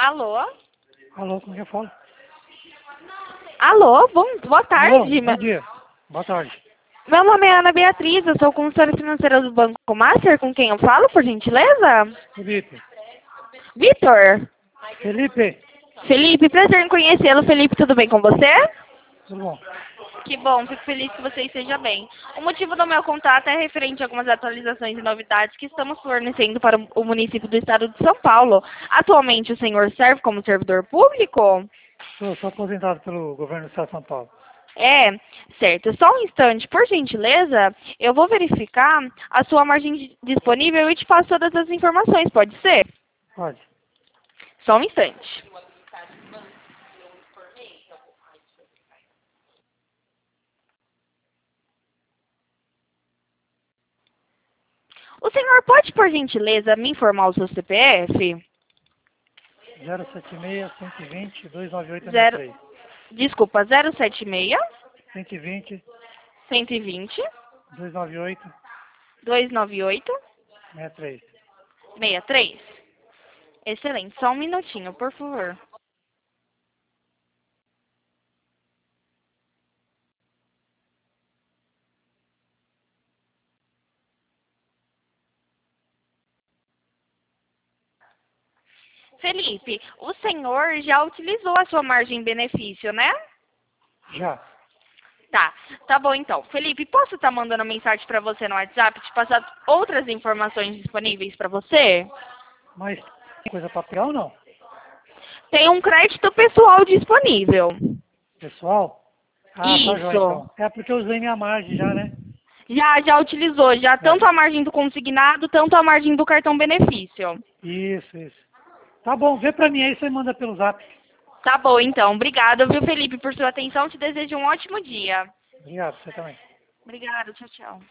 Alô? Alô, com quem fala? Alô, boa tarde. Alô, bom dia. Boa tarde. Meu nome é Ana Beatriz, eu sou consultora financeira do Banco Master, com quem eu falo, por gentileza? Felipe. Vitor? Felipe, Felipe, prazer em conhecê-lo. Felipe, tudo bem com você? tudo bom? Que bom, fico feliz que você esteja bem. O motivo do meu contato é referente a algumas atualizações e novidades que estamos fornecendo para o município do estado de São Paulo. Atualmente o senhor serve como servidor público? Sou aposentado pelo governo do estado de São Paulo. É, certo. Só um instante, por gentileza, eu vou verificar a sua margem disponível e te passo todas as informações, pode ser? Pode. Só um instante. O senhor pode, por gentileza, me informar o seu CPF? Zero, 076-120-298-63. desculpa, 076 120, 120 298, 298 63. 63. Excelente, só um minutinho, por favor. Felipe, o senhor já utilizou a sua margem benefício, né? Já. Tá bom então. Felipe, posso estar mandando mensagem para você no WhatsApp, te passar outras informações disponíveis para você? Mas tem coisa para pegar ou não? Tem um crédito pessoal disponível. Pessoal? Ah, tá jóia Isso. então. É porque eu usei minha margem já, né? Já utilizou, já tanto É. a margem do consignado, tanto a margem do cartão benefício. Isso. Tá bom, vê pra mim aí, você manda pelo zap. Tá bom então. Obrigada, viu, Felipe, por sua atenção. Te desejo um ótimo dia. Obrigado, você também. Obrigada, tchau, tchau.